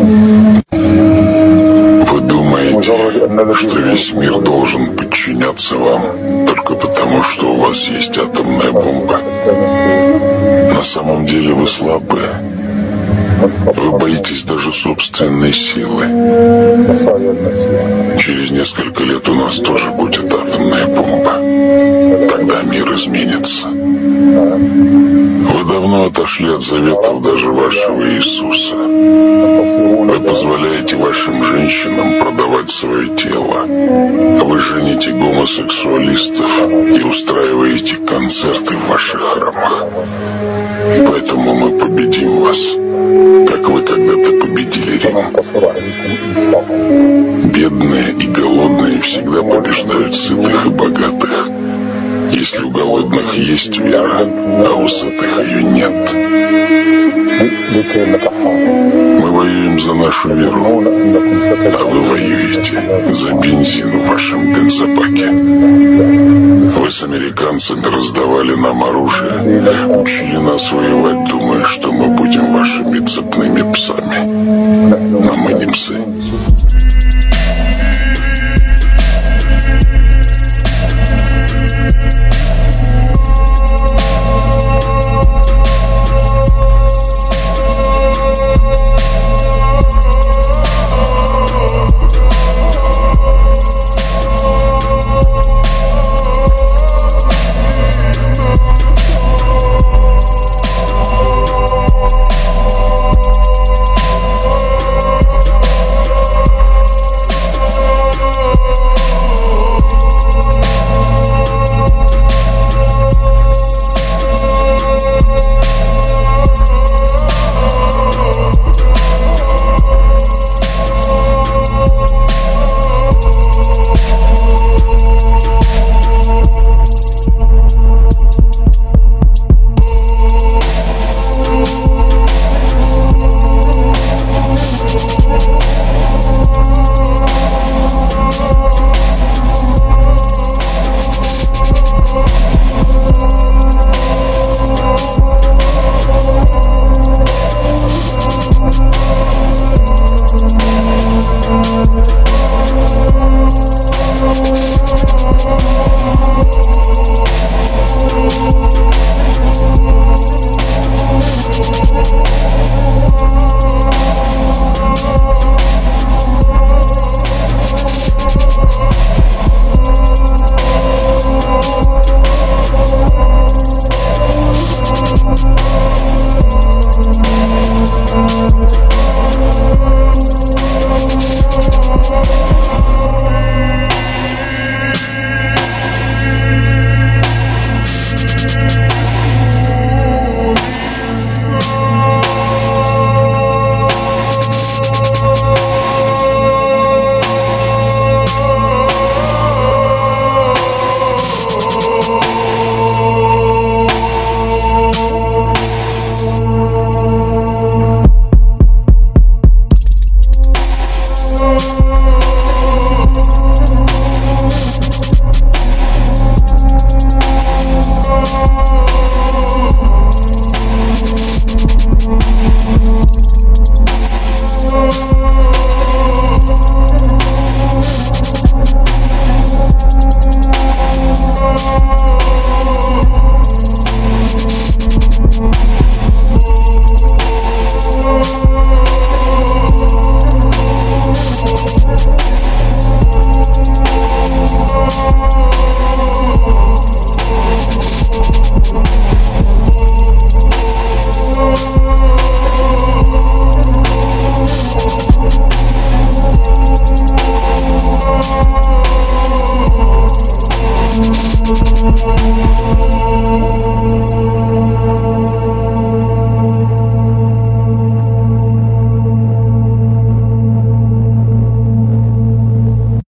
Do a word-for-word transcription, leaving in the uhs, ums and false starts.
Вы думаете, что весь мир должен подчиняться вам только потому, что у вас есть атомная бомба? На самом деле вы слабые. Вы боитесь даже собственной силы. Через несколько лет у нас тоже будет атомная бомба. Тогда мир изменится. Вы давно отошли от заветов даже вашего Иисуса. Вы позволяете вашим женщинам продавать свое тело. Вы жените гомосексуалистов и устраиваете концерты в ваших храмах. Поэтому мы победим вас, как вы когда-то победили Рим. Бедные и голодные всегда побеждают сытых и богатых. Если у голодных есть вера, а у сытых ее нет. Мы воюем за нашу веру, а вы воюете за бензин в вашем бензобаке. Вы с американцами раздавали нам оружие, учили нас воевать, думая, что мы будем вашими цепными псами. Но мы не псы.